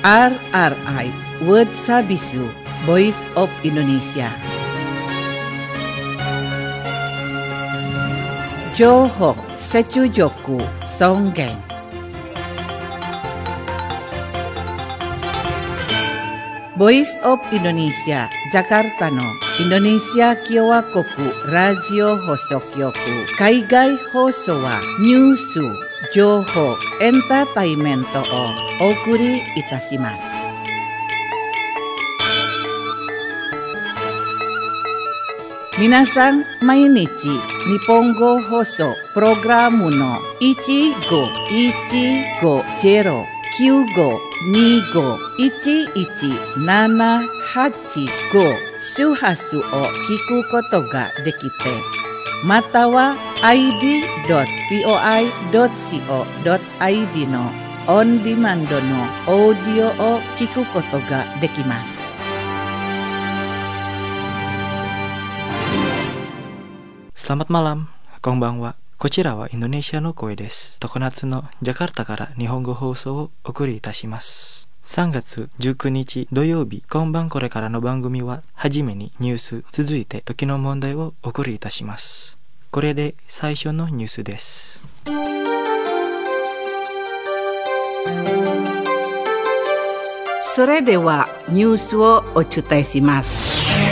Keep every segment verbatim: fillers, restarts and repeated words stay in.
アールアールアイWorld Sabisu Voice of Indonesia. Johok Secujoku Songgeng. Voice of Indonesia Jakarta no Indonesia Kyowakoku Radio Hosokyoku Kaigai Hoso wa Nyusu Johok Entertainmento o Okuri Itashimasu. Minasan mainichi Nihongo Hoso Programu no one go one go zero nine goにごいちいちななはちご周波数を聞くことができて、または アイディードットブイオアイドットシーオードットアイディー のオンディマンドのオーディオを聞くことができます。 Selamat malam, konbanwa. こちらはインドネシアの声です。常夏のジャカルタから日本語放送をお送りいたします。さんがつじゅうくにち土曜日、今晩これからの番組は、はじめにニュース、続いて時の問題をお送りいたします。これで最初のニュースです。 それではニュースをお伝えします。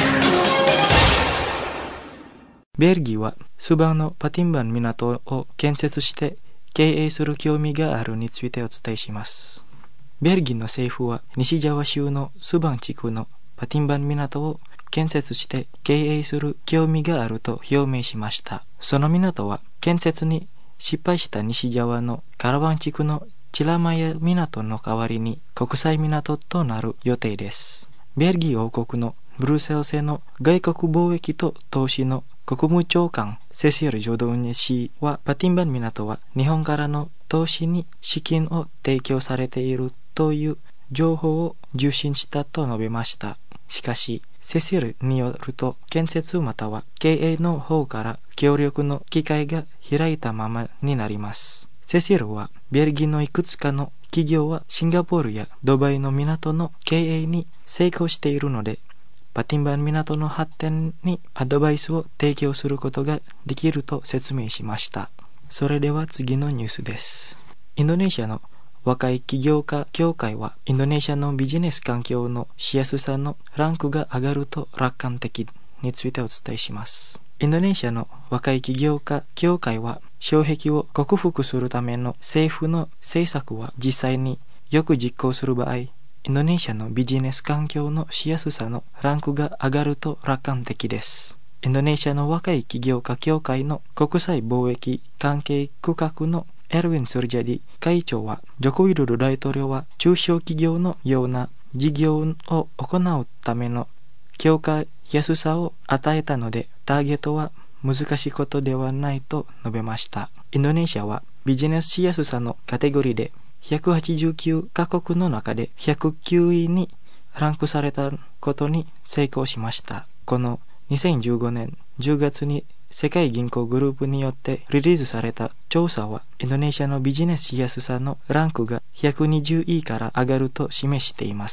ベルギーはスバのパティンバン港を建設して経営する興味があるについてお伝えします。ベルギーの政府は西ジャワ州のスバン地区のパティンバン港を建設して経営する興味があると表明しました。その港は建設に失敗した西ジャワのカラワン地区のチラマヤ港の代わりに国際港となる予定です。ベルギー王国のブルセル製の外国貿易と投資の国務長官セシル・ジョドーニ氏は、パティンバン港は日本からの投資に資金を提供されているという情報を受信したと述べました。しかし、セシルによると、建設または経営の方から協力の機会が開いたままになります。セシルは、ベルギーのいくつかの企業はシンガポールやドバイの港の経営に成功しているので、パティンバン港の発展にアドバイスを提供することができると説明しました。それでは次のニュースです。インドネシアの若い起業家協会は、インドネシアのビジネス環境のしやすさのランクが上がると楽観的についてお伝えします。インドネシアの若い起業家協会は、障壁を克服するための政府の政策は実際によく実行する場合、インドネシアのビジネス環境のしやすさのランクが上がると楽観的です。インドネシアの若い起業家協会の国際貿易関係区画のエルウィン・スルジャディ会長は、ジョコ・ウィドド大統領は中小企業のような事業を行うための強化やすさを与えたので、ターゲットは難しいことではないと述べました。インドネシアはビジネスしやすさのカテゴリーでひゃくはちじゅうきゅうカ国の中でひゃくきゅういにランクされたことに成功しました。このにせんじゅうごねんじゅうがつに世界銀行グループによってリリースされた調査は、インドネシアのビジネスしやすさのランクがひゃくにじゅういから上がると示しています。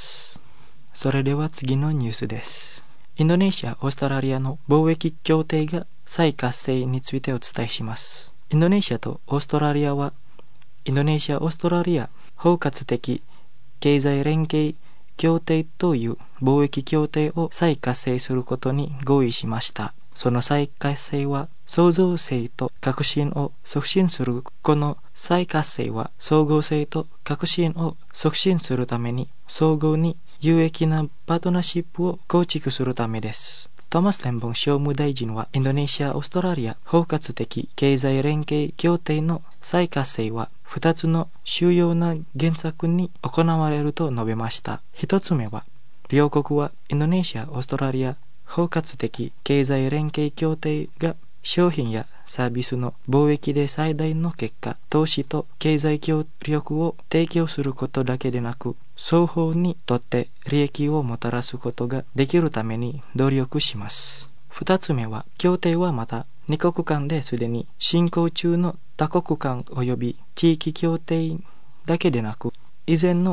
それでは次のニュースです。インドネシア・オーストラリアの貿易協定が再活性についてお伝えします。インドネシアとオーストラリアは、インドネシア・オーストラリア包括的経済連携協定という貿易協定を再活性することに合意しました。その再活性は創造性と革新を促進する。この再活性は総合性と革新を促進するために相互に有益なパートナーシップを構築するためです。トーマス・レンボン商務大臣は、インドネシア・オーストラリア包括的経済連携協定の再活性はふたつの主要な原則に行われると述べました。ひとつめは、両国はインドネシア・オーストラリア包括的経済連携協定が商品やサービスの貿易で最大の結果、投資と経済協力を提供することだけでなく、双方にとって利益をもたらすことができるために努力します。二つ目は、協定はまた二国間ですでに進行中の多国間及び地域協定だけでなく、以前の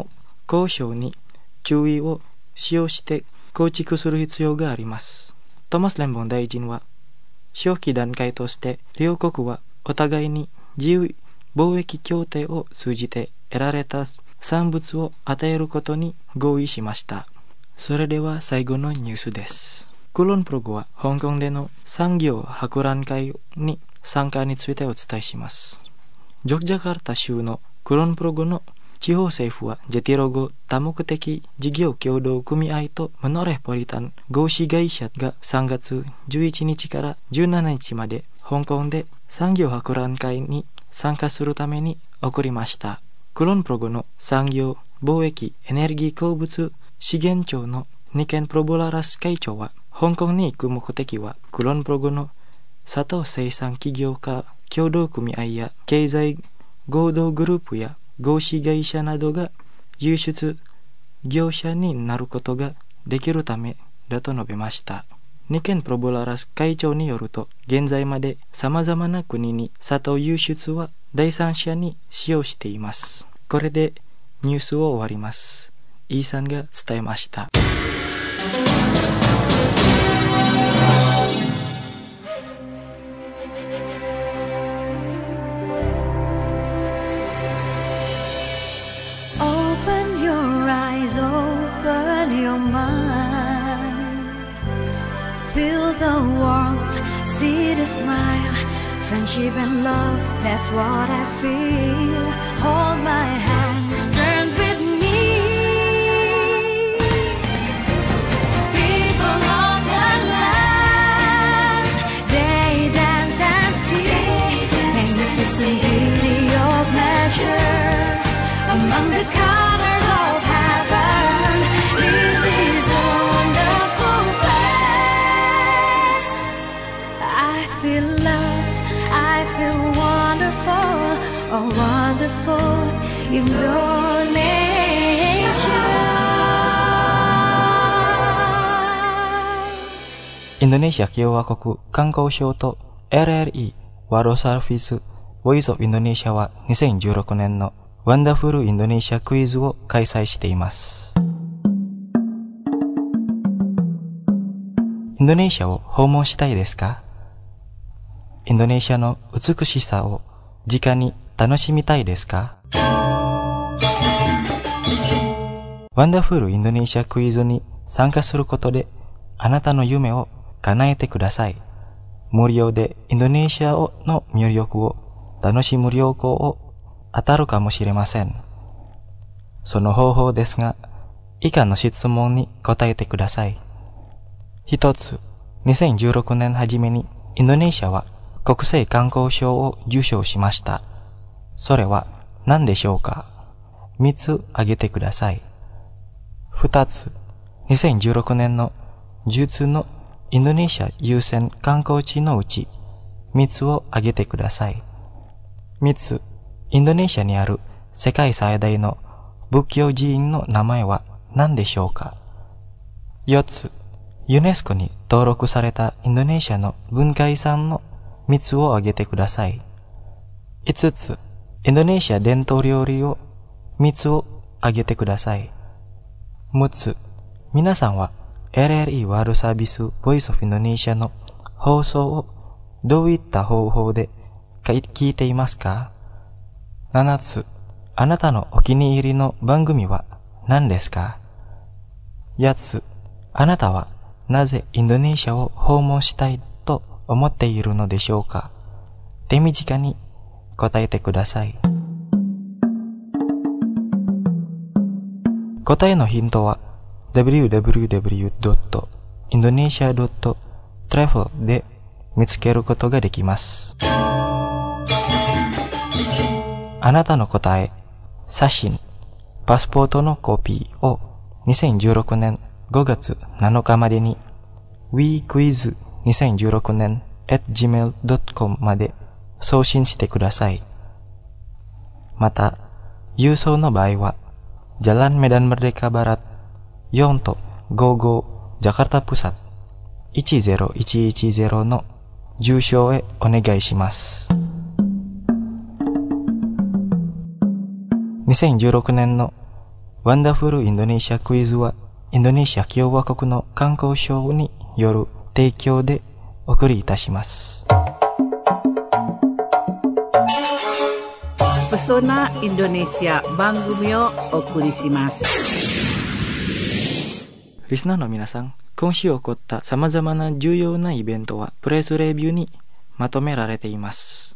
交渉に注意を使用して構築する必要があります。トマス・レンボン大臣は、初期段階として両国はお互いに自由貿易協定を通じて得られた産物を与えることに合意しました。それでは最後のニュースです。クロンプログは香港での産業博覧会に参加についてお伝えします。ジョクジャカルタ州のクロンプログの地方政府はジェティログ多目的事業協同組合とモノレポリタン合資会社がさんがつじゅういちにちからじゅうしちにちまで香港で産業博覧会に参加するために送りました。クロンプログの産業貿易エネルギー鉱物資源庁のニケン・プロボララス会長は、香港に行く目的はクロンプログの砂糖生産企業家協同組合や経済合同グループや合資会社などが輸出業者になることができるためだと述べました。ニケン・プロボララス会長によると、現在まで様々な国に砂糖輸出は第三者に使用しています。これでニュースを終わります。イーさんが伝えました。 Open your eyes, open your mind. Feel the warmth, see the smile. Friendship and love, that's what I feel. Hold my hands, turn with me. People of the land, they dance and sing. Magnificent beauty of nature among the colors of heaven. This is a wonderful place. I feel loved, I feel wonderful, oh wonderful Indonesia. インドネシア共和国観光省と エルエルイー ワールドサービスボイスオブインドネシアはにせんじゅうろくねんのワンダフルインドネシアクイズを開催しています。インドネシアを訪問したいですか？インドネシアの美しさを直に楽しみたいですか？ワンダフルインドネシアクイズに参加することであなたの夢を叶えてください。無料でインドネシアの魅力を楽しむ旅行を当たるかもしれません。その方法ですが、以下の質問に答えてください。一つ、にせんじゅうろくねん初めにインドネシアは国際観光賞を受賞しました。それは何でしょうか？三つ挙げてください。二つ、にせんじゅうろくねんのじゅうつのインドネシア優先観光地のうち三つを挙げてください。三つ、インドネシアにある世界最大の仏教寺院の名前は何でしょうか？四つ、ユネスコに登録されたインドネシアの文化遺産の三つを挙げてください。五つ、インドネシア伝統料理を三つを挙げてください。六つ、皆さんは エルエルイー ワールドサービスボイスオブインドネシアの放送をどういった方法で聞いていますか？七つ、あなたのお気に入りの番組は何ですか？八つ、あなたはなぜインドネシアを訪問したいと思っているのでしょうか？手短に答えてください。答えのヒントは ダブリューダブリューダブリュードットインドネシアドットトラベル で見つけることができます。あなたの答え、写真、パスポートのコピーをにせんじゅうろくねんごがつなのかまでに ウィークイズにせんじゅうろくねん アット ジーメール ドット コム まで送信してください。また、郵送の場合は、Jalan Medan Merdeka Baratよんとごじゅうご Jakarta Pusat いちぜろいちいちぜろの住所へお願いします。にせんじゅうろくねんのワンダフルインドネシアクイズはインドネシア共和国の観光省による提供でお送りいたします。 Pesona Indonesia 番組をお送りします。 リスナーの皆さん、今週起こった様々な重要なイベントはプレスレビューにまとめられています。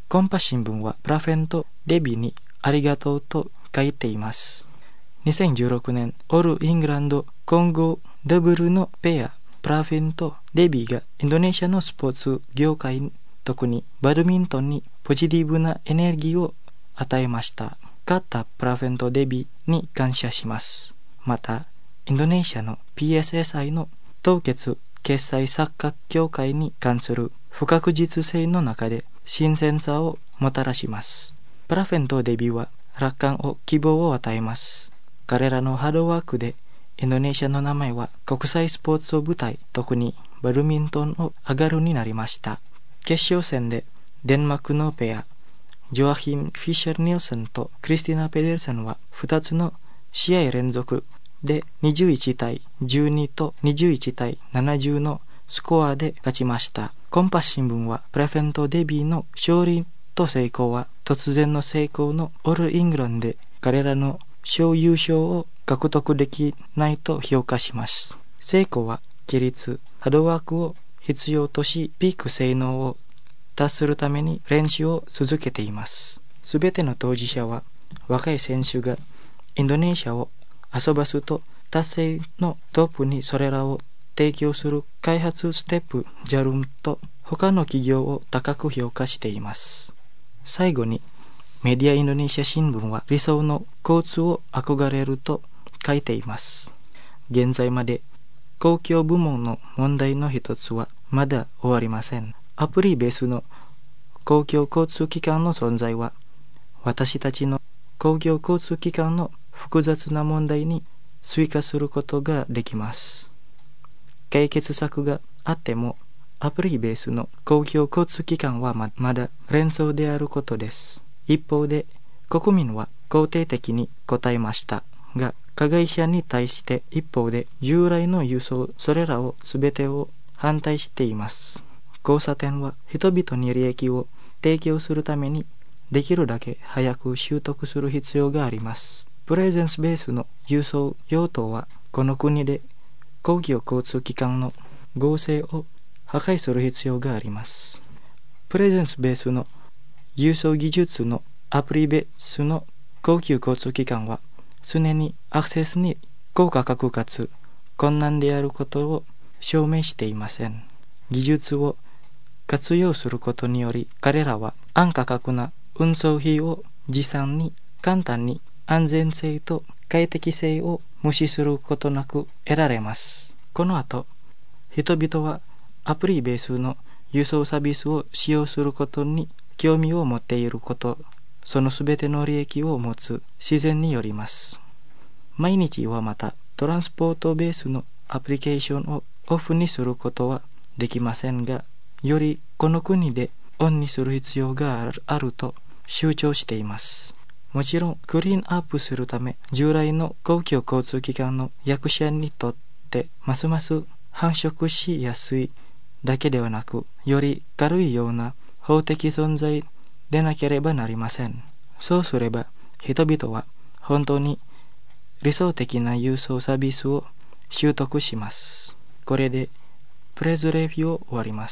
コンパ新聞はプラフェンとデビにありがとうと書いています。にせんじゅうろくねんオールイングランド混合ダブルのペアプラフェンとデビがインドネシアのスポーツ業界、特にバドミントンにポジティブなエネルギーを与えました。勝ったプラフェンとデビに感謝します。またインドネシアの ピーエスエスアイ の凍結決済錯覚協会に関する不確実性の中で新鮮さをもたらします。プラフェンとデビは楽観を希望を与えます。彼らのハードワークでインドネシアの名前は国際スポーツを舞台、特にバドミントンを上がるになりました。決勝戦でデンマークのペアジョアヒム・フィッシャー・ニルセンとクリスティナ・ペデルセンはふたつの試合連続でにじゅういちたいじゅうにとにじゅういちたいななじゅうのスコアで勝ちました。コンパス新聞はプラフェンとデビーの勝利と成功は突然の成功のオールイングランドで彼らの小優勝を獲得できないと評価します。成功は規律、ハードワークを必要とし、ピーク性能を達するために練習を続けています。すべての当事者は若い選手がインドネシアを遊ばすと達成のトップにそれらを提供する開発ステップジャルムと他の企業を高く評価しています。最後にメディアインドネシア新聞は理想の交通を憧れると書いています。現在まで公共部門の問題の一つはまだ終わりません。アプリベースの公共交通機関の存在は私たちの公共交通機関の複雑な問題に追加することができます。解決策があってもアプリベースの公共交通機関はまだ連想であることです。一方で国民は肯定的に答えましたが、加害者に対して一方で従来の輸送それらを全てを反対しています。交差点は人々に利益を提供するためにできるだけ早く習得する必要があります。プレゼンスベースの輸送用途はこの国で公共交通機関の合成を破壊する必要があります。プレゼンスベースの輸送技術のアプリベースの公共交通機関は常にアクセスに高価格かつ困難であることを証明していません。技術を活用することにより彼らは安価格な運送費を持参に簡単に安全性と快適性を無視することなく得られます。この後、人々はアプリベースの輸送サービスを使用することに興味を持っていること、そのすべての利益を持つ自然によります。毎日はまたトランスポートベースのアプリケーションをオフにすることはできませんが、よりこの国でオンにする必要がある、あると主張しています。もちろんクリーンアップするため従来の公共交通機関の役者にとってますます繁殖しやすいだけではなく、より軽いような法的存在でなければなりません。そうすれば人々は本当に理想的な輸送サービスを習得します。これでプレスレビューを終わります。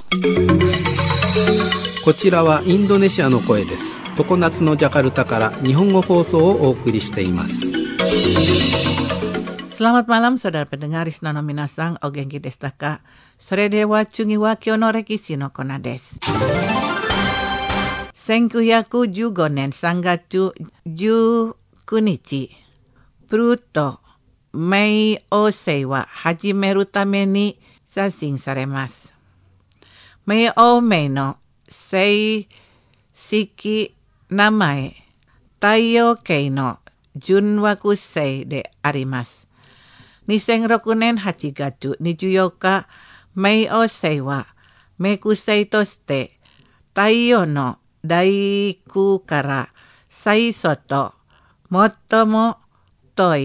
こちらはインドネシアの声です。常夏のジャカルタから日本語放送をお送りしています。 Selamat malam saudara pendengar Risna no Minasang o genki desu ka. Sore dewa chungi wa kyo no rekishi no kona desu. せんきゅうひゃくじゅうごねんさんがつじゅうくにち、プルート冥王星は始めるために刷新されます。冥王星の正式名前、太陽系の準惑星であります。にせんろくねんはちがつにじゅうよっか、冥王星は冥区星として太陽の大空から最外、最も遠い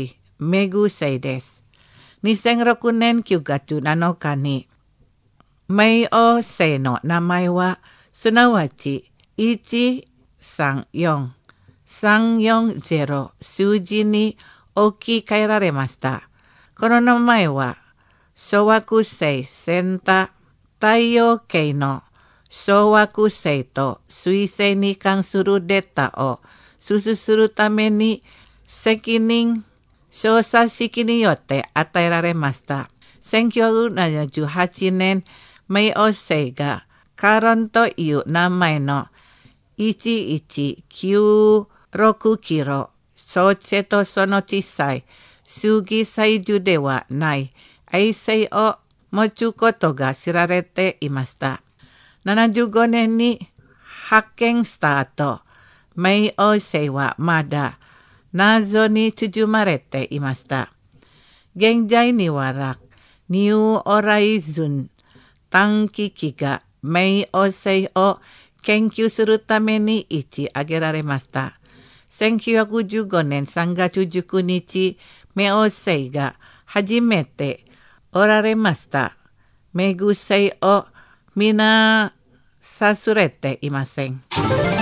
メグセイです。にせんろくねんきゅうがつなのかに、冥王星の名前は、すなわちいちさんよんさんよんゼロ数字に置き換えられました。この名前は、小惑星センタ太陽系の小惑星と彗星に関するデータを収集するために責任調査式によって与えられました。せんきゅうひゃくななじゅうはちねん、冥王星がカロンという名前のいちいちきゅうろくキロ、小せとその小さい周期最重ではない衛星を持つことが知られていました。ななじゅうごねんに発見した後、冥王星はまだ謎に包まれていました。現在にはニューオライズン探知機が冥王星を研究するために位置上げられました。せんきゅうひゃくじゅうごねんさんがつじゅうくにち、冥王星が初めておられました。メグ星をみなさすれていません。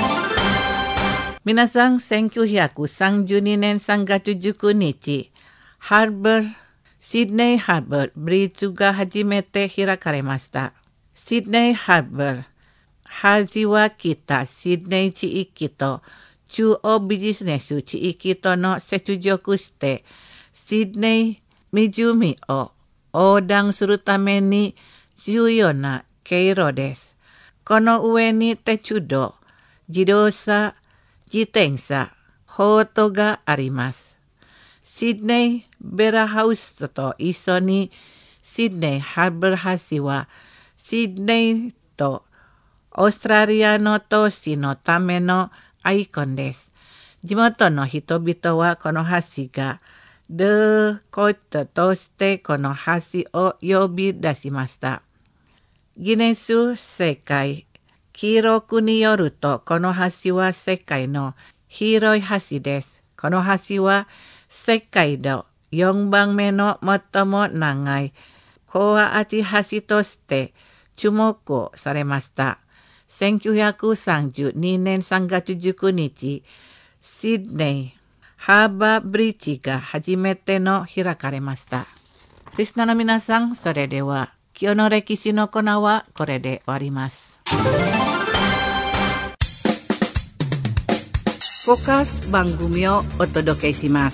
皆さん、せんきゅうひゃくさんじゅうにねんさんがつじゅうくにち、ハーバー、シドネーハーバーブリッジが初めて開かれました。シドネーハーバー、端は北シドネー地域と中央ビジネス地域との接続して、シドネー湖を横断するために重要な経路です。この上に鉄道、自動車、自転車、ポートがあります。シドネーベラハウスと一緒にシドネーハーバー橋はシドネーとオーストラリアの都市のためのアイコンです。地元の人々はこの橋がルーコットとしてこの橋を呼び出しました。ギネス世界記録によると、この橋は世界の広い橋です。この橋は世界でよんばんめの最も長い高圧橋として注目されました。せんきゅうひゃくさんじゅうにねんさんがつじゅうくにち、シドネーハーバーブリッジが初めての開かれました。リスナーの皆さん、それでは今日の歴史のコーナーはこれで終わります。フォーカス番組をお届けします。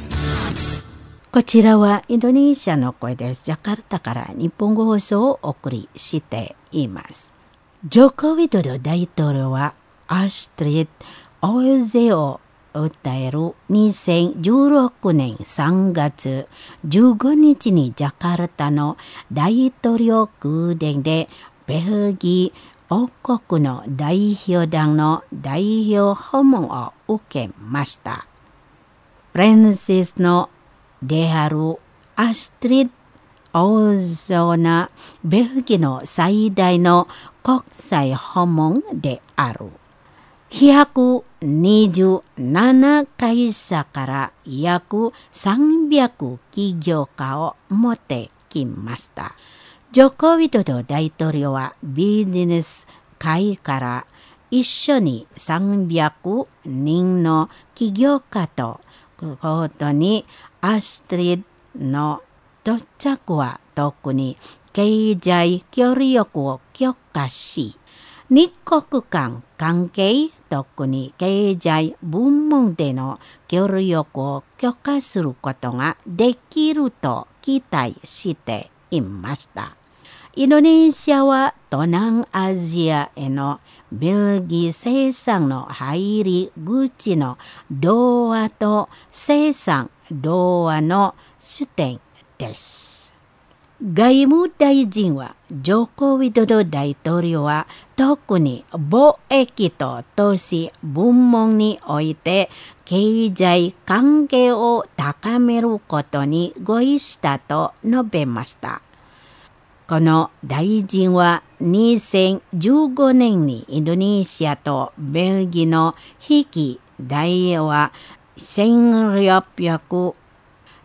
こちらはインドネシアの声です。ジャカルタから日本語放送をお送りしています。ジョコ・ウィドド大統領はアストリッド・オーゼを訴えるにせんじゅうろくねんさんがつじゅうごにちにジャカルタの大統領宮殿でベルギー王国の代表団の代表訪問を受けました。プリンセスのであるアストリッド王女のベルギーの最大の国際訪問である。ひゃくにじゅうななかいしゃから約さんびゃく企業家を持ってきました。ジョコ・ウィドド大統領はビジネス界から一緒にさんびゃくにんの起業家とことにアストリッドの到着は特に経済協力を強化し、日国間関係、特に経済部門での協力を強化することができると期待していました。インドネシアは東南アジアへのベルギー生産の入り口の童話と生産童話の主典です。外務大臣はジョコ・ウィドド大統領は特に貿易と投資部門において経済関係を高めることに合意したと述べました。この大臣はにせんじゅうごねんにインドネシアとベルギーの引き代はせんろっぴゃく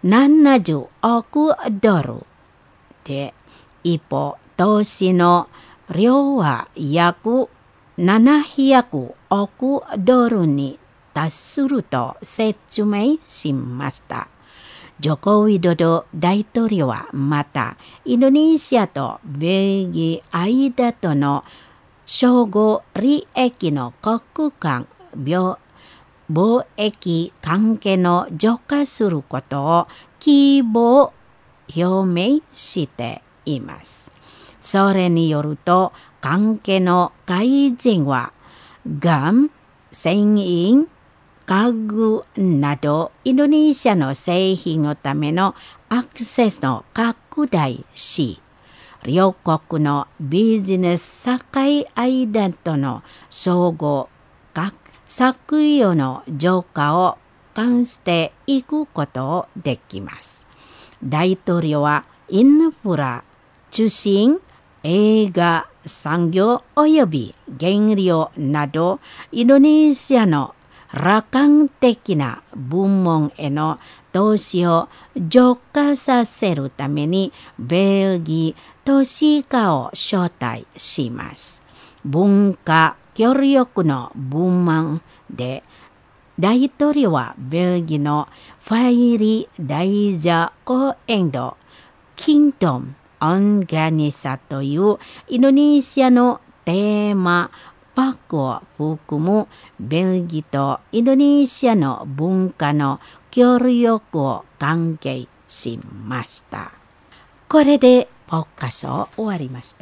ななじゅうおくドルで、一方、投資の量は約ななひゃくおくドルに達すると説明しました。ジョコ・ウィドド大統領はまた、インドネシアとベルギー間との相互利益の国間貿易関係の浄化することを希望表明しています。それによると、関係の改善は、ガム、繊維、家具などインドネシアの製品のためのアクセスの拡大し、両国のビジネス社会間との相互作用の増加を感じていくことをできます。大統領はインフラ、通信、映画、産業及び原料などインドネシアの楽観的な部門への投資を増加させるためにベルギー投資家を招待します。文化協力の部門で大統領はベルギーのファイリー大座公園のキントン・オンガニサというインドネシアのテーマパークを含むベルギーとインドネシアの文化の協力を関係しました。これでポッカスを終わりました。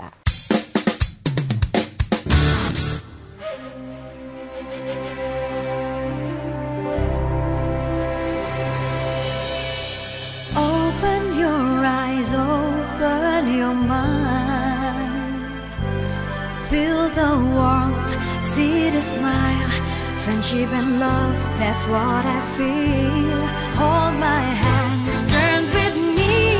Open your eyes, open your mind. Feel the warmth, see the smile. Friendship and love, that's what I feel. Hold my hands, turn with me.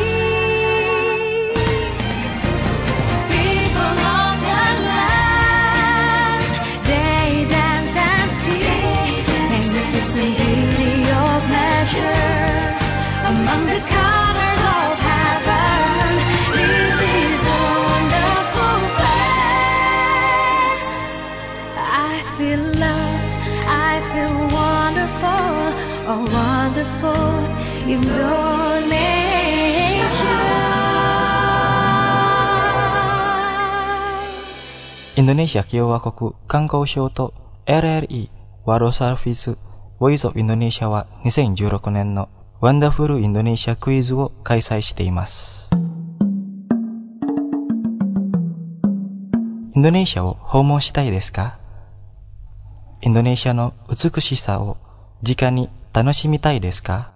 People of the land, they dance and sing. Magnificent beauty of nature among the colors of heaven. This is a wonderful place. I feel loved, I feel wonderful, oh wonderful Indonesia. インドネシア共和国観光省と エルエルイー ワールドサービスボイスオブインドネシアはにせんじゅうろくねんのワンダフルインドネシアクイズを開催しています。インドネシアを訪問したいですか？インドネシアの美しさを直に楽しみたいですか？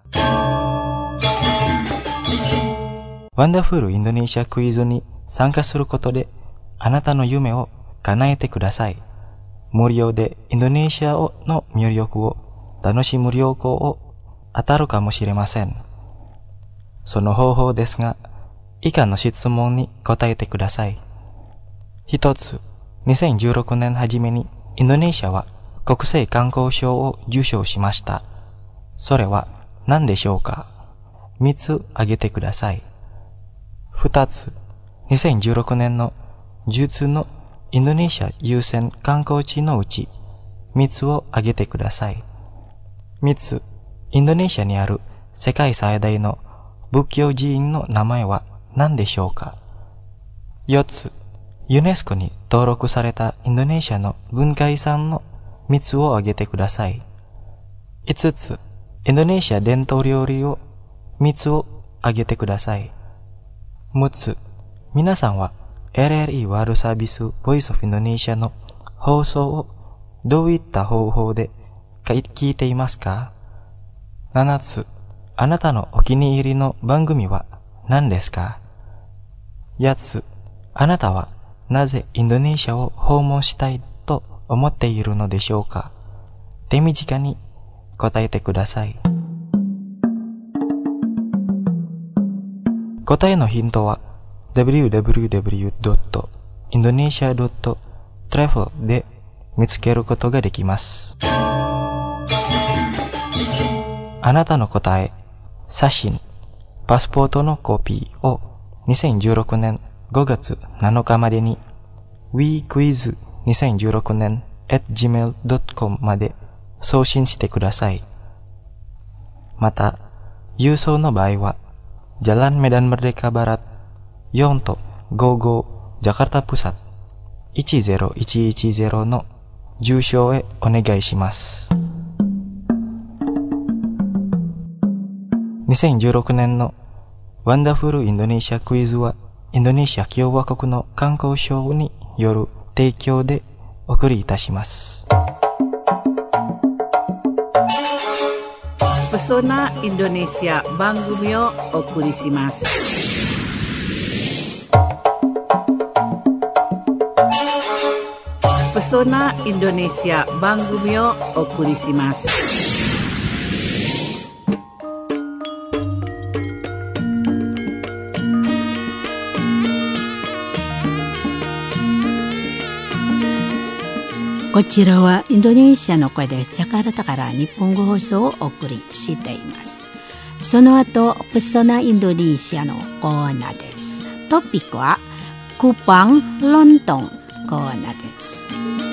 ワンダフルインドネシアクイズに参加することであなたの夢を叶えてください。無料でインドネシアの魅力を楽しむ旅行を当たるかもしれません。その方法ですが、以下の質問に答えてください。一つ、にせんじゅうろくねん初めにインドネシアは国際観光賞を受賞しました。それは何でしょうか？三つ挙げてください。二つ、にせんじゅうろくねんのじゅっつのインドネシア優先観光地のうち三つを挙げてください。三つ、インドネシアにある世界最大の仏教寺院の名前は何でしょうか？四つ、ユネスコに登録されたインドネシアの文化遺産の三つを挙げてください。五つ、インドネシア伝統料理を三つを挙げてください。六つ、皆さんは エルエルイー ワールドサービスボイスオブインドネシアの放送をどういった方法で聞いていますか？七つ、あなたのお気に入りの番組は何ですか？八つ、あなたはなぜインドネシアを訪問したいと思っているのでしょうか？手短に答えてください。答えのヒントは ダブリューダブリューダブリュードットインドネシアドットトラベル で見つけることができます。あなたの答え、写真、 パスポートのコピーをにせんじゅうろくねんごがつなのかまでに ウィークイズにせんじゅうろくねん アットジーメールドットコム まで送信してください。また、郵送の場合は、Jalan Medan Merdeka Baratよんとごじゅうごジャカルタプサトいちぜろいちいちぜろの住所へお願いします。にせんじゅうろくねんのワンダフルインドネシアクイズはインドネシア共和国の観光省による提供でお送りいたします。 Pesona Indonesia 番組をお送りします。Pesona Indonesia 番組をお送りします。 こちらはインドネシアの声です。ジャカルタから日本語放送をお送りしています。その後、ペソナインドネシアのコーナーです。トピックはクパンロントンコーナーです。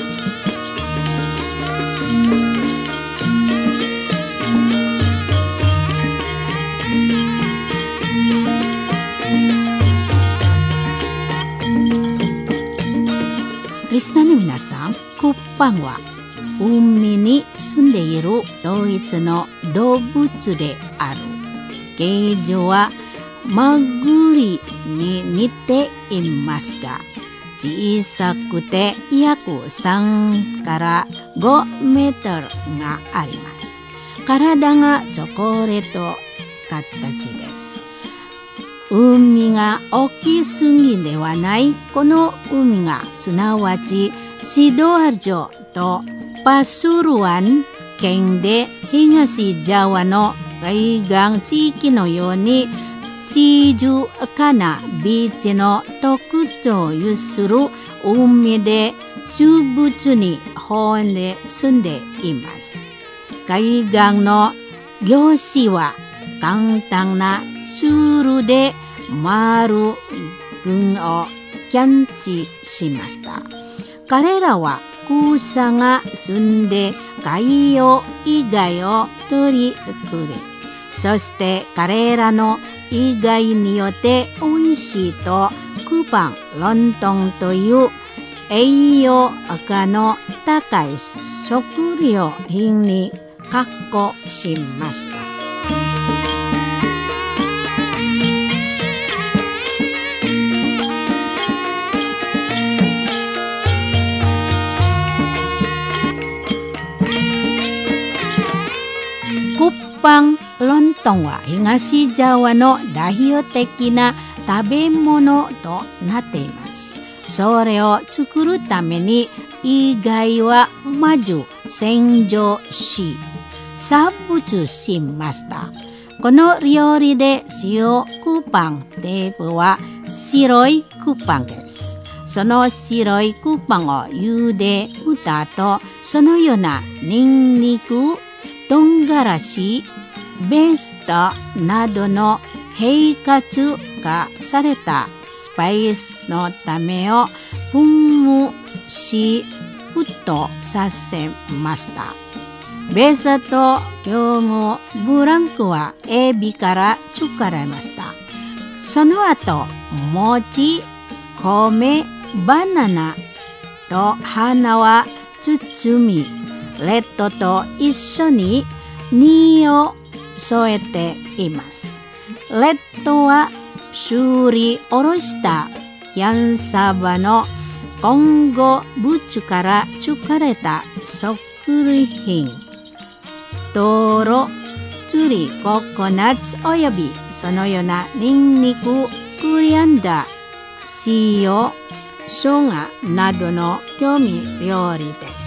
リスナーの皆さん、クパンは海に住んでいるドイツの動物である。形状はマグリに似ていますが、小さくて約さんからごメートルがあります。体がチョコレート形です。海が大きすぎではないこの海がすなわちシドアルジョとパスルワン県で東ジャワの海岸地域のように静かなビーチの特徴を有する海で植物に保温で住んでいます。海岸の漁師は簡単なツールで丸群をキャッチしました。彼らは草が住んで海洋以外を取りくれ、そして彼らの意外によって美味しいとクパンロントンという栄養価の高い食料品に加工しました。クパンロントンは東ジャワの代表的な食べ物となっています。それを作るために以外はまず洗浄し殺伐しました。この料理で使用クパンテープは白いクパンです。その白いクパンを茹でた後、そのようなニンニク唐辛子、ベーストなどの併活化されたスパイスのためを噴霧し沸騰させました。ベースと業務ブランクはエビから作られました。その後、餅、米、バナナと花は包み、レッドと一緒に実を添えています。レッドは修理おろしたキャンサバの混合物から作られた食品。トロ、チリ、ココナッツおよびそのようなニンニク、クリアンダー、塩、生姜などの調味料理です。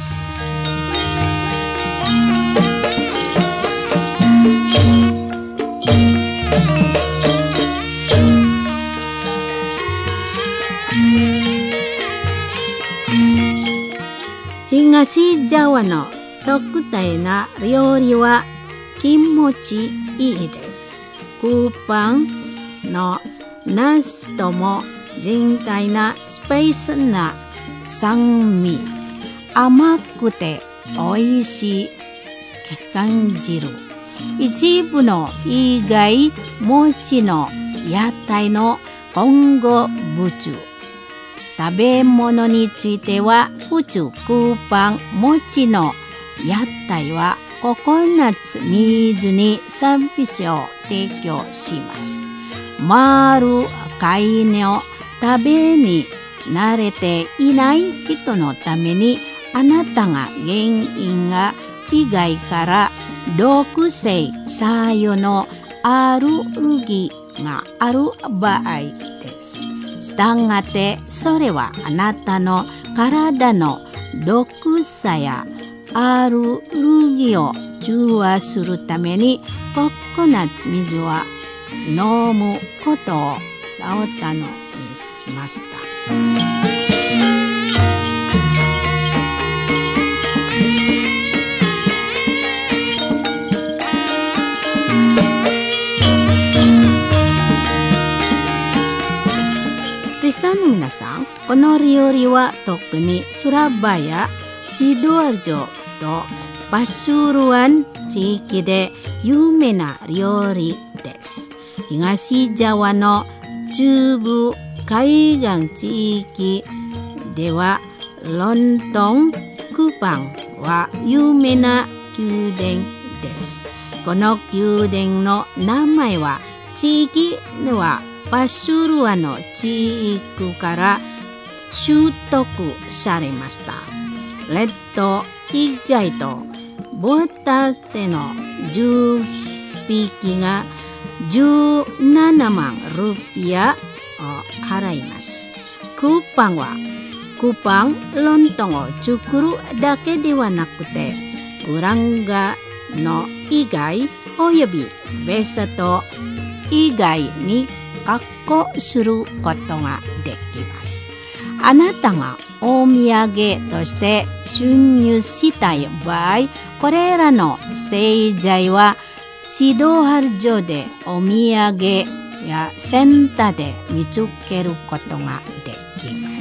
東ジャワの特大な料理は気持ちいいです。 クーパンのナスとも全体なスパイスな酸味、甘くて美味しい感じる。一部の意外餅の屋台の今後物、食べ物については普通クーパン餅の屋台はココナッツ水にサービスを提供します。丸貝の食べに慣れていない人のために、あなたが原因が以外から毒性作用のアレルギーがある場合です。したがってそれはあなたの体の毒さやアレルギーを中和するためにココナッツ水は飲むことをお頼みしました。リスナーの皆さん、この料理は特にスラバヤ、シドアル城とパシュルワン地域で有名な料理です。東ジャワの中部海岸地域ではロンドンクパンは有名な宮殿です。この宮殿の名前は地域ではパシュルワの地域から習得されました。レッド以外とボタテのじゅっぴきがじゅうななまんルピアを払います。クーパンはクーパンロンドンを作るだけではなくて、グランガの以外およびベサト以外に加工することができます。あなたがお土産として収入したい場合、これらの製材はシドハル城でお土産やセンターで見つけることができます。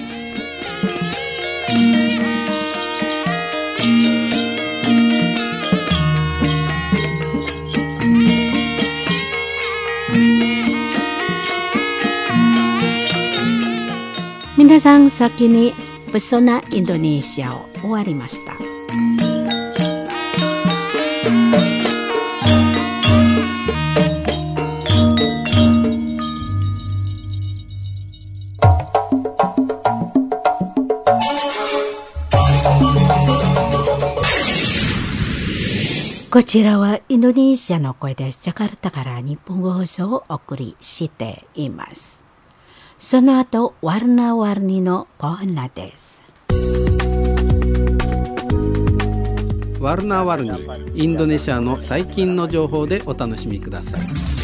皆さん、先にペソナインドネシアを終わりました。こちらはインドネシアの声です。ジャカルタから日本語放送をお送りしています。その後、ワルナワルニのコーナーです。 ワルナワルニ、インドネシアの最近の情報でお楽しみください。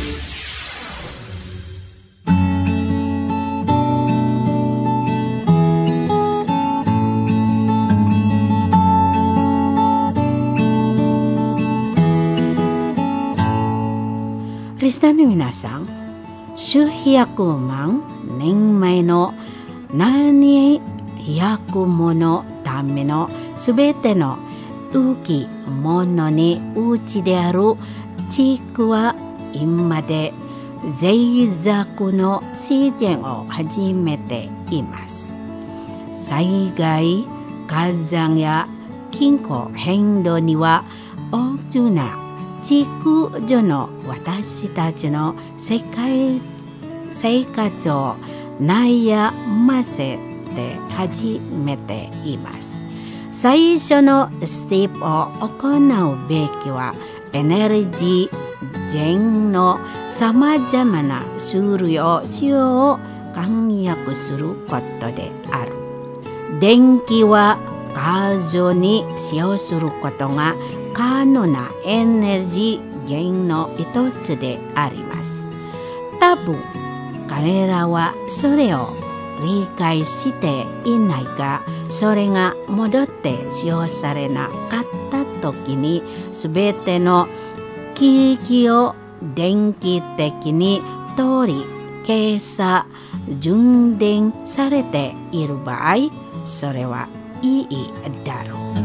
リスナーの皆さん、数百万年前の何百ものためのすべての浮き物にうちである地域は今で脆弱の自然を始めています。災害、火山や気候変動には大きな地区上の私たちの世界生活を悩ませて始めています。最初のステップを行うべきはエネルギー源のさまざまな種類を使用を簡約することである。電気は過剰に使用することが可能なエネルギー源の一つであります。多分彼らはそれを理解していないが、それが戻って使用されなかった時に全ての危機を電気的に通り計算充電されている場合、それはいいだろう。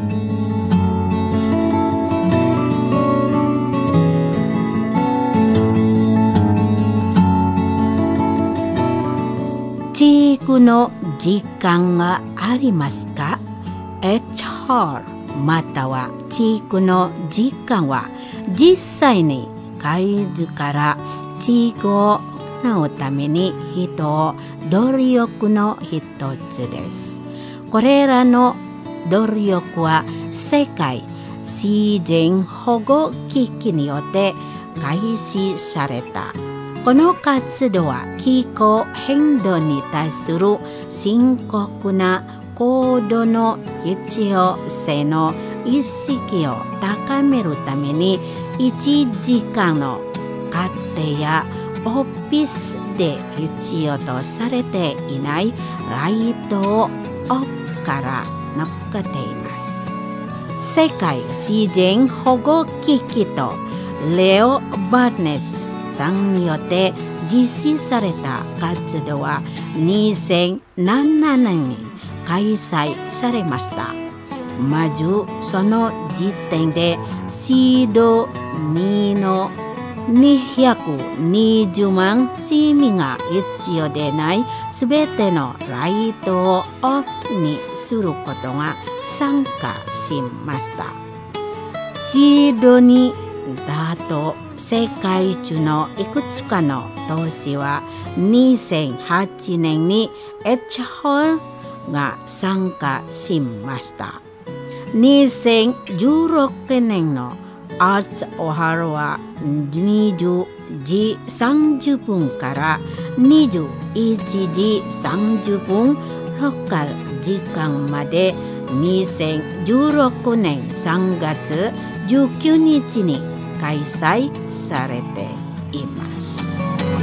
チークの時間がありますか？ エイチアール またはチークの時間は実際に会社からチークを行うために人を努力の一つです。これらの努力は世界自然保護機器によって開始された。この活動は気候変動に対する深刻な行動の必要性の意識を高めるために、いちじかんの家庭やオフィスで必要とされていないライトをオフから乗っけています。世界自然保護機器とレオ・バーネッツさんによって実施された活動はにせんななねんに開催されました。まずその時点でシードにのにひゃくにじゅうまん市民が必要でないすべてのライトをオフにすることが参加しました。シードにだと世界中のいくつかの都市はにせんはちねんにエイチアールが参加しました。にせんじゅうろくねんのアーツオハルはにじゅうじさんじゅっぷんからにじゅういちじさんじゅっぷんローカル時間までにせんじゅうろくねんさんがつじゅうくにちに開催されています。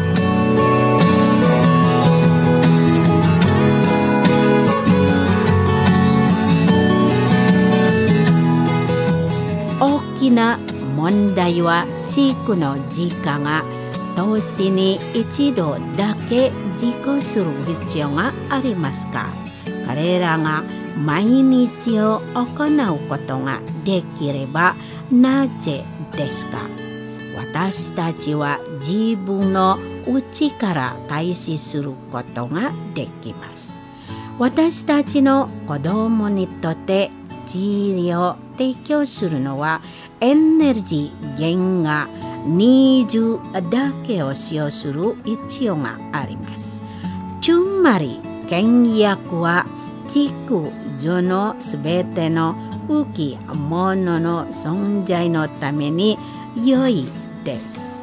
大きな問題は地区の時間が年に一度だけ実行する必要がありますが、彼らが毎日を行うことができればなぜですか？私たちは自分の内から開始することができます。私たちの子供にとって治療を提供するのはエネルギー源がにじゅうだけを使用する必要があります。つまり倹約は地区上のすべての浮き物の存在のために良いです。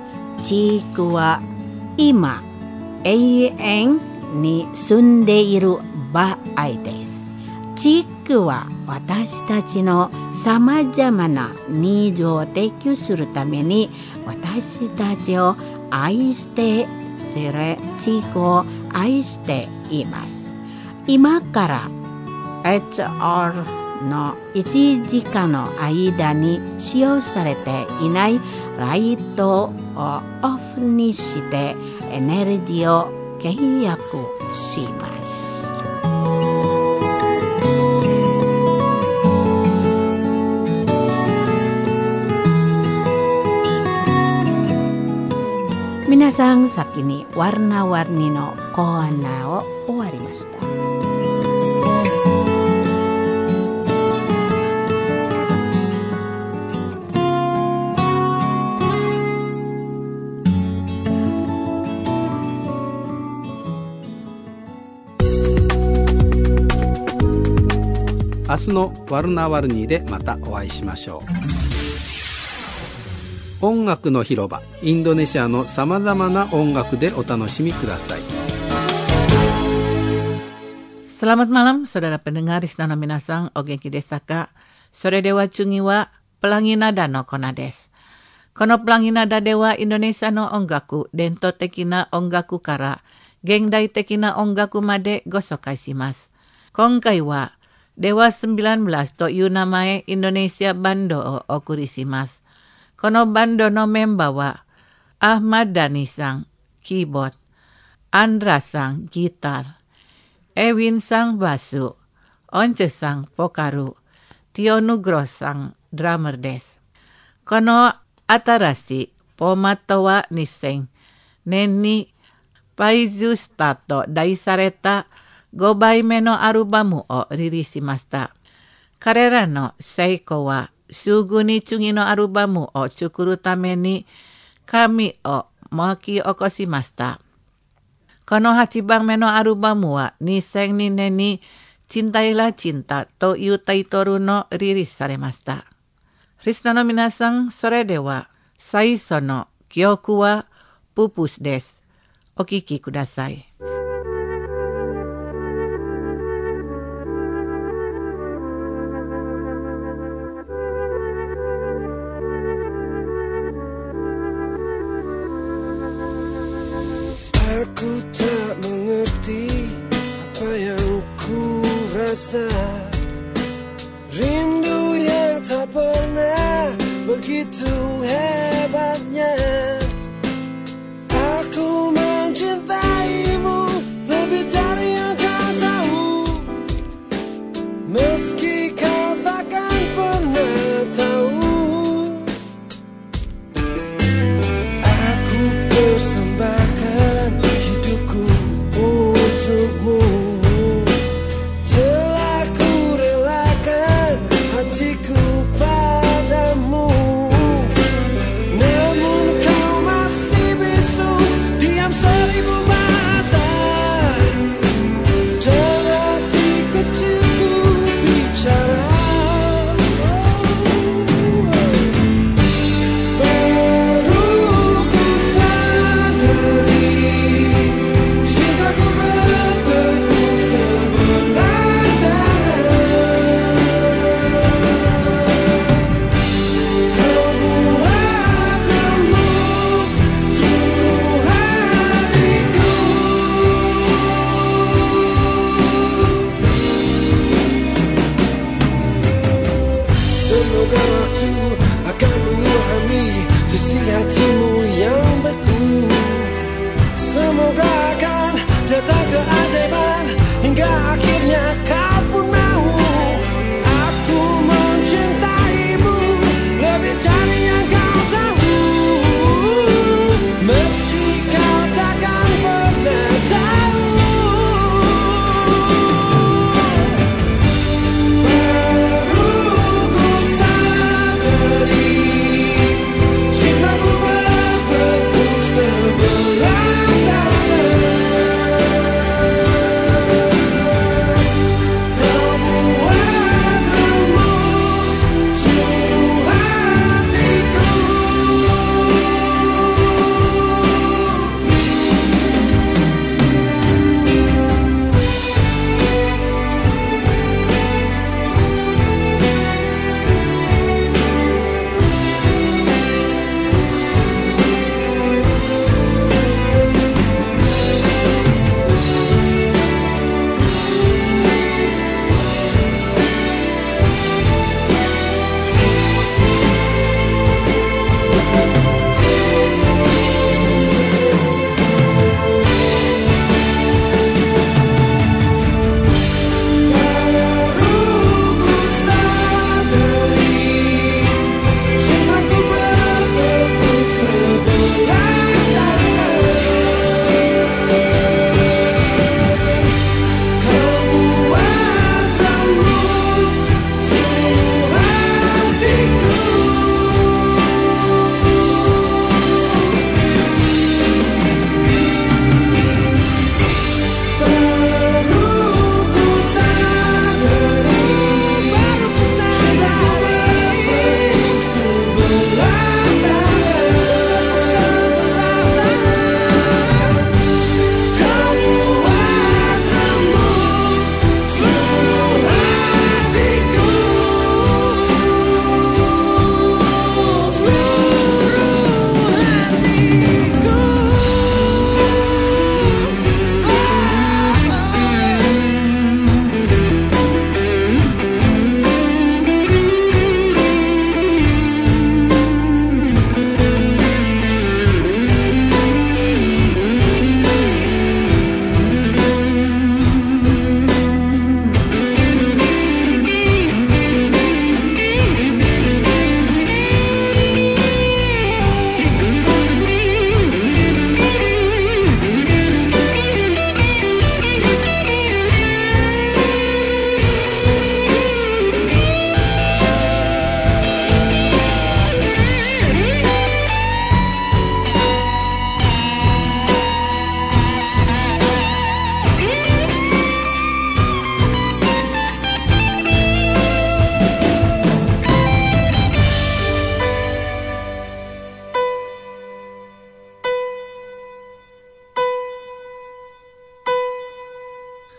地区は今永遠に住んでいる場合です。地区は私たちのさまざまなニーズを提供するために私たちを愛してそれ地区を愛しています。今からエイチアール のいちじかんの間に使用されていないライトをオフにしてエネルギーを契約します。皆さん先にwarna-warniのコーナーを終わりました。 明日のワルナワルニーでまたお会いしましょう。音楽の広場、インドネシアのさまざまな音楽でお楽しみください。 Selamat malam, saudara pendengar di sana minasang, o genki desu ka? Sore dewa chungi wa pelangi nada no kona desu. Kono pelangi nada dewa Indonesia no ongaku, dento tekina ongaku kara, gendai tekina ongaku made gosokai shimasu. Konkai wa Dewa sembilan belas to yu namae Indonesia Bando o okuri shimasu. Kono bando no memba wa Ahmad Dhani sang keyboard, Andra sang gitar, Ewin sang basu, Once sang pokaru, Tio Nugro sang drummer des. Kono atarasi pomatowa niseng neni paizu stato daisareta gobai meno arubamu o ririssimasta. Karera no seiko wa sugu ni chungi no arubamu o chukuru tame ni kami o maki okoshimasta. Kono hachibang meno arubamu wa niseng ni neni cintailah cinta to yutai toru no ririsaremasta. Risna no minasang sore dewa saiso no kyoku wa pupus des. Okiki kudasai. Aku tak mengerti apa yang ku rasa, rindu yang tak pernah begitu hebatnya. Aku mencintaimu lebih dari yang kau tahu, meski kau takkan pernah tahu. Aku persembahkan hidupku untukmu, telah ku relakan hatiku padamu.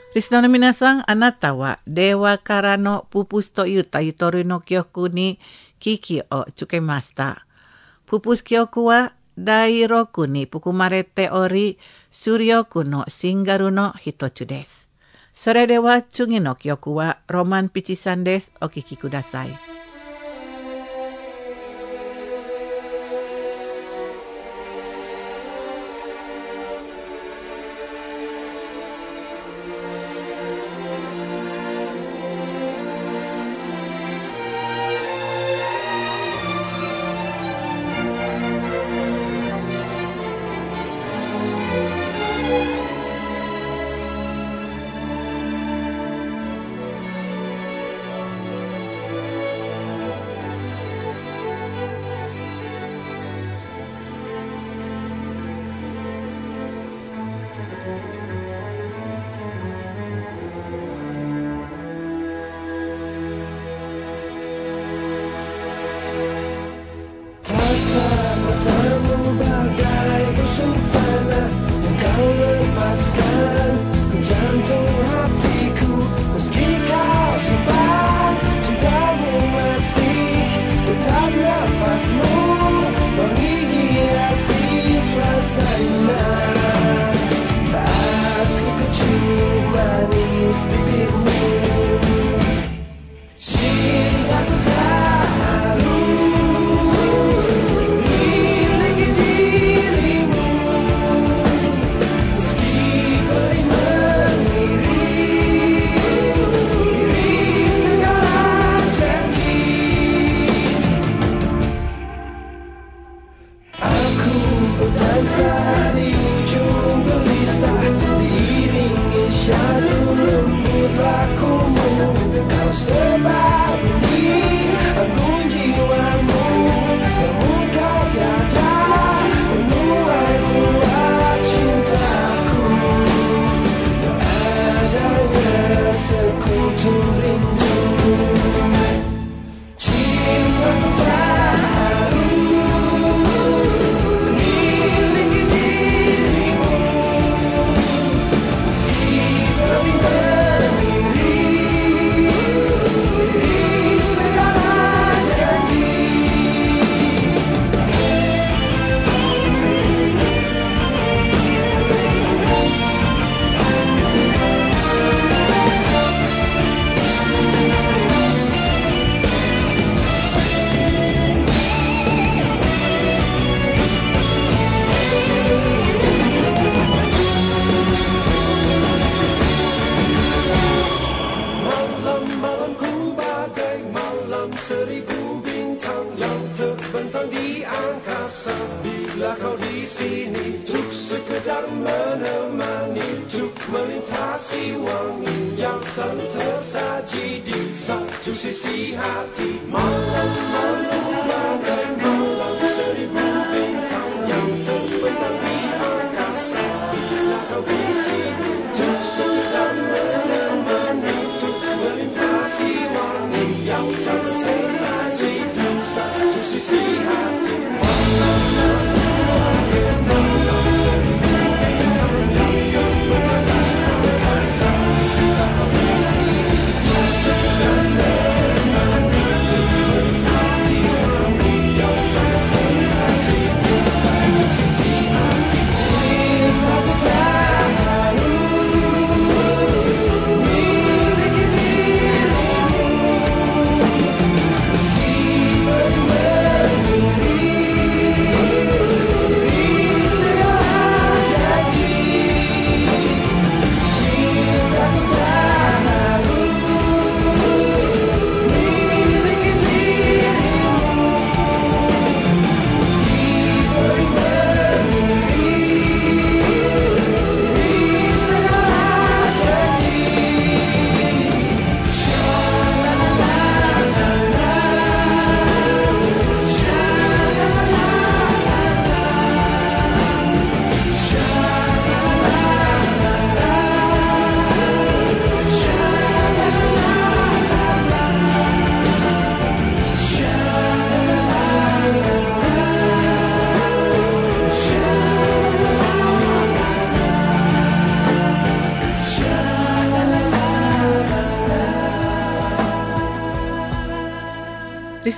リスナーの皆さん、あなたは電話からのププスというタイトルの曲に聞きをつけました。ププス曲は第ろくに含まれており、主力のシングルの一つです。それでは次の曲はロマンピチさんです。お聴きください。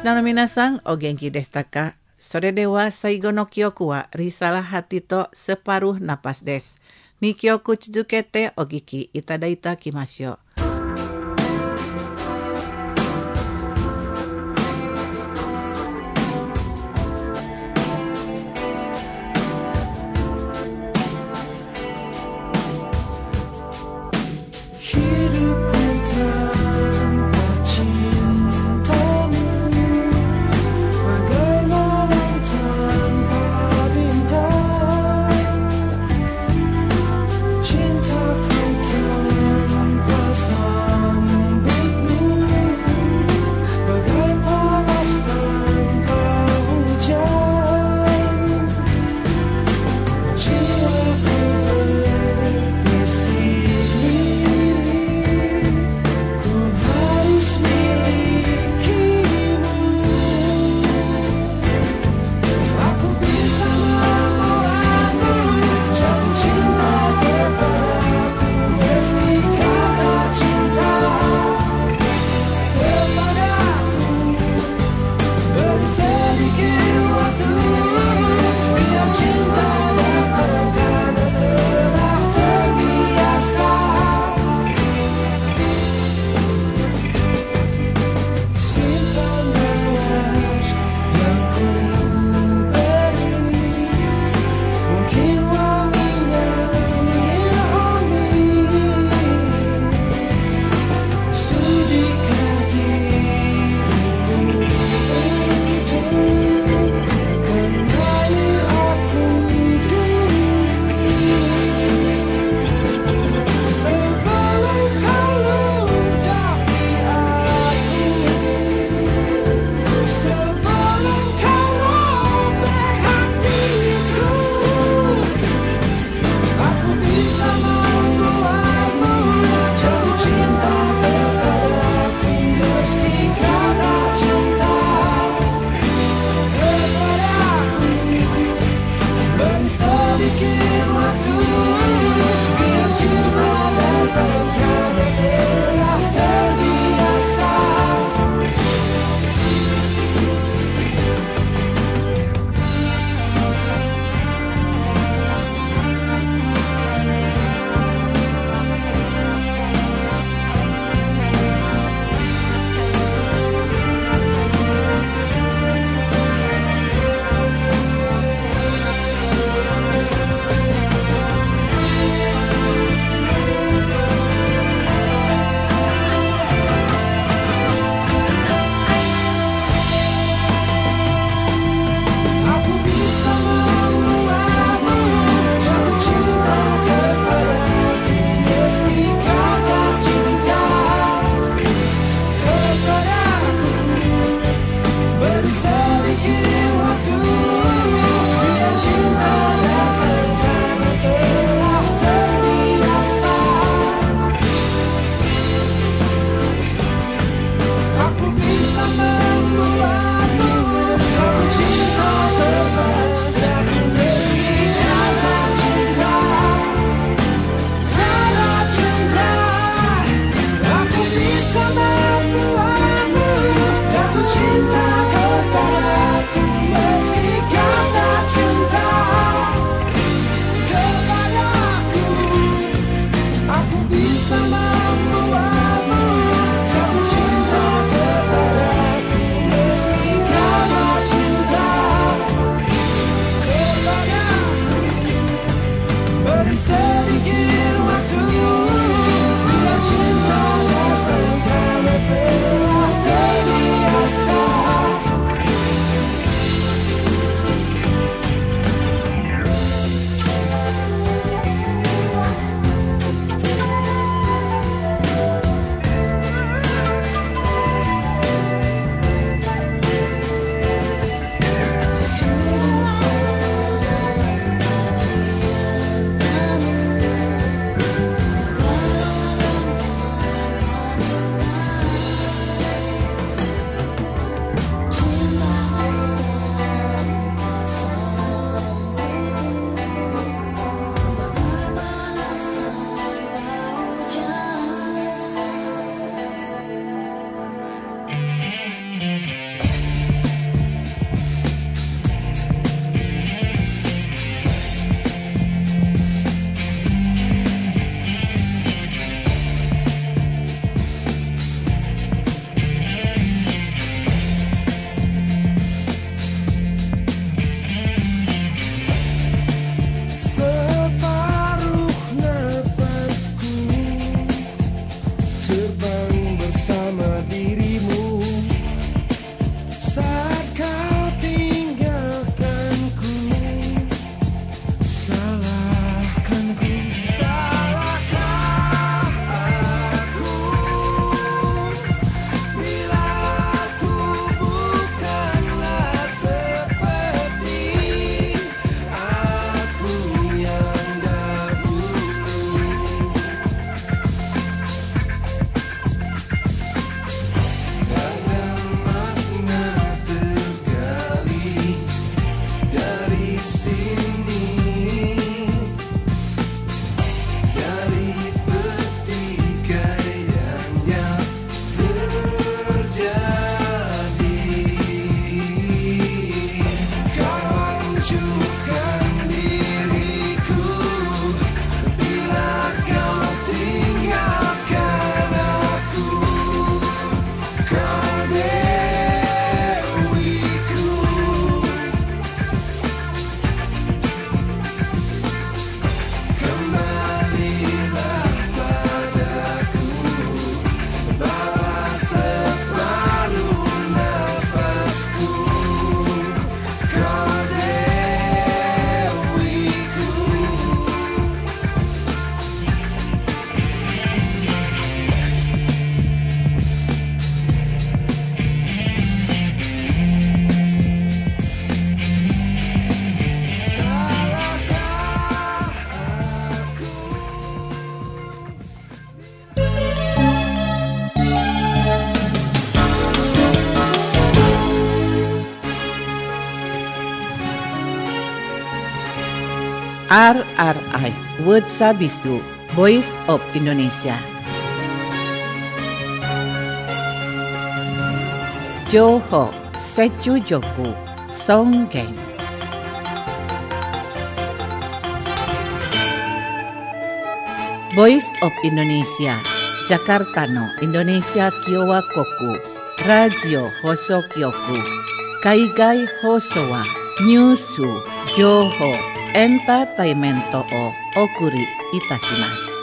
リスナーの皆さん、お元気でしたか？それでは最後の曲はリサラハティとセパルナパスです。にきょく続けてお聴きいただいたきましょう。 R R I World Sabisu Voice of Indonesia. Johor Secujoku Songgeng. Voice of Indonesia Jakarta no Indonesia Kyowa Koku Radio Hoso Kyoku Kaigai Hoso wa Nyusu Johor Entertainmento o Okuri Itashimasu.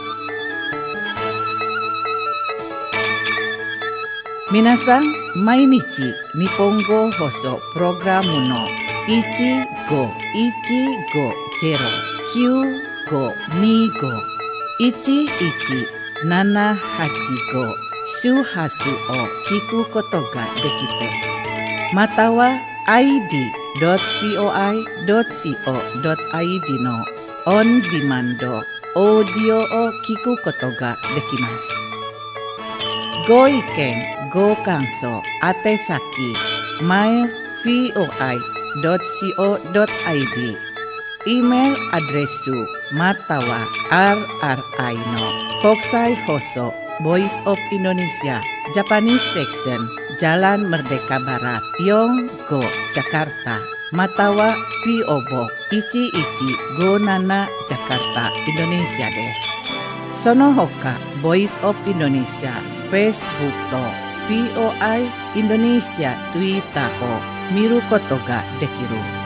Minasan, mainichi Nihongo Hoso Programu no ichi go ichi go zero kyu go ni go ichi ichi nana hachi go shuhasu o kiku koto ga dekite. Mata wa i d dot voi dot co dot i d の on demand オーディオを聞くことができます。ご意見、ご感想、宛先 マイル ブイオアイドットコドットアイディー E メールアドレスまたは アールアールアイ の国際放送 Voice of Indonesia Japanese Section Jalan Merdeka Barat Yonggo Jakarta Matawa P O Boxいちいちごなな Jakarta Indonesia です。その他 Voice of Indonesia Facebook と ブイオアイ Indonesia Twitter を見ることができる